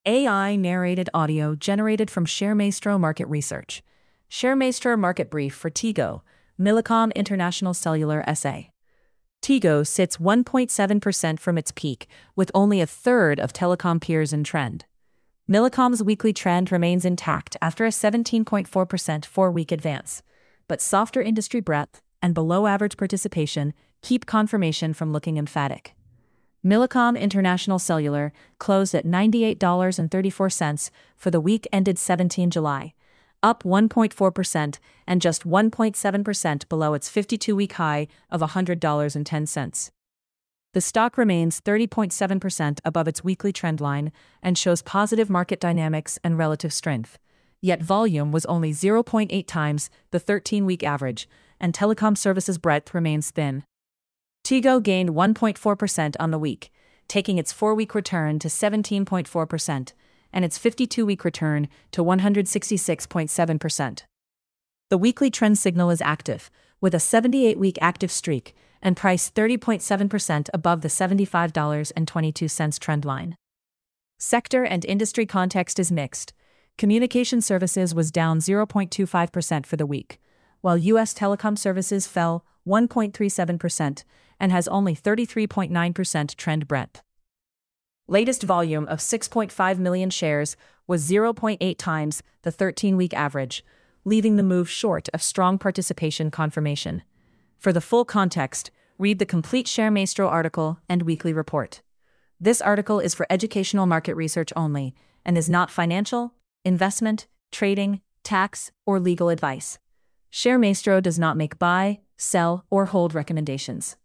AI narrated audio generated from ShareMaestro Market Research. ShareMaestro Market Brief for Tigo, Millicom International Cellular SA. Tigo sits 1.7% from its peak, with only a third of telecom peers in trend. Millicom's weekly trend remains intact after a 17.4% four-week advance, but softer industry breadth and below-average participation keep confirmation from looking emphatic. Millicom International Cellular closed at $98.34 for the week ended 17 July, up 1.4% and just 1.7% below its 52-week high of $100.10. The stock remains 30.7% above its weekly trend line and shows positive market dynamics and relative strength, yet volume was only 0.8 times the 13-week average, and telecom services breadth remains thin. Tigo gained 1.4% on the week, taking its four-week return to 17.4% and its 52-week return to 166.7%. The weekly trend signal is active, with a 78-week active streak and price 30.7% above the $75.22 trend line. Sector and industry context is mixed. Communication services was down 0.25% for the week, while U.S. telecom services fell 1.37% and has only 33.9% trend breadth. Latest volume of 6.5 million shares was 0.8 times the 13-week average, leaving the move short of strong participation confirmation. For the full context, read the complete ShareMaestro article and weekly report. This article is for educational market research only and is not financial, investment, trading, tax, or legal advice. ShareMaestro does not make buy, sell, or hold recommendations.